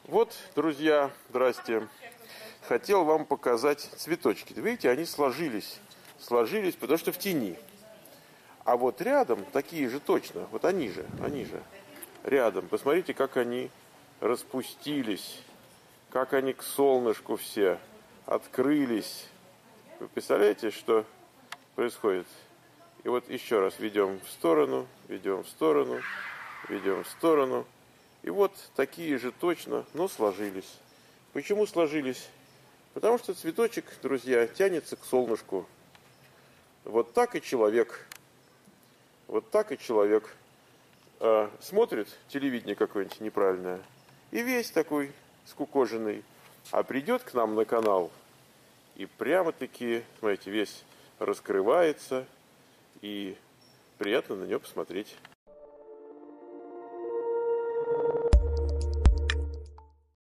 Вот, друзья, здрасте. Хотел вам показать цветочки. Видите, они сложились, потому что в тени. А вот рядом такие же точно, вот они же, рядом. Посмотрите, как они распустились, как они к солнышку все открылись. Вы представляете, что происходит? И вот еще раз ведем в сторону, ведем в сторону, ведем в сторону. И вот такие же точно, но сложились. Почему сложились? Потому что цветочек, друзья, тянется к солнышку. Вот так и человек. Вот так и человек смотрит телевидение какое-нибудь неправильное. И весь такой скукоженный. А придет к нам на канал. И прямо-таки, смотрите, весь раскрывается. И приятно на него посмотреть.